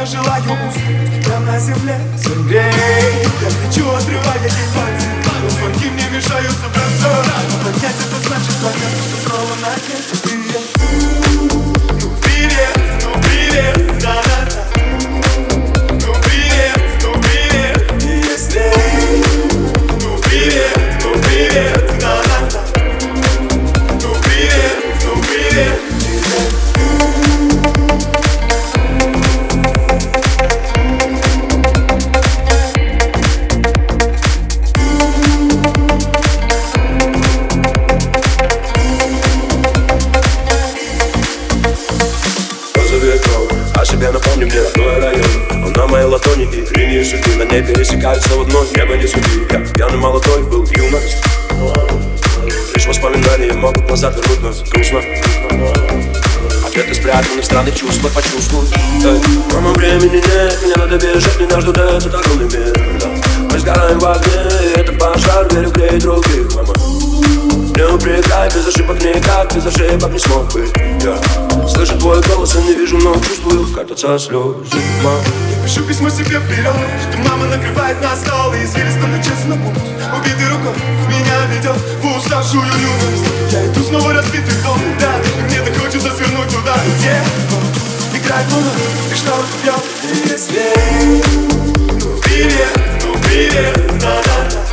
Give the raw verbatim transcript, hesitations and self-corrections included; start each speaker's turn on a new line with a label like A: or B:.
A: я желаю уснуть прямо на земле. Согрей, я кричу, отрывая ей пальцы, но звонки мне мешают собраться. Но поднять это значит понять, что снова на дне. Ну привет, ну привет, да-да-да. Ну привет, ну привет, если. Ну привет, ну привет, да-да-да. Ну привет, ну привет, привет.
B: О себе напомни мне родной район. Он на моей ладони, и линии судьбы на ней пересекаются в одной. Небо не суди, я пьяный молодой был, юность. Лишь воспоминания могут назад вернуть нас. Грустно. Ответы спрятаны в странных чувствах, почувствуй. Эй, мама, времени нет, мне надо бежать, меня ждут этот огромный мир, да. Мы сгораем в огне, и этот пожар, верю, греет других, мама. Не упрекай, без ошибок никак, без ошибок не смог быть. Я слышу твой голос, я не вижу, но чувствую, катятся слезы, мам.
A: Я пишу письмо себе вперед, что мама накрывает на стол и извилисто мчится на путь. Убитый рукой меня ведет в уставшую юность. Я иду снова разбитый в дом, да, и мне так хочется свернуть туда, где играет луна, и что бьет, и если. Ну привет, ну привет, да-да-да.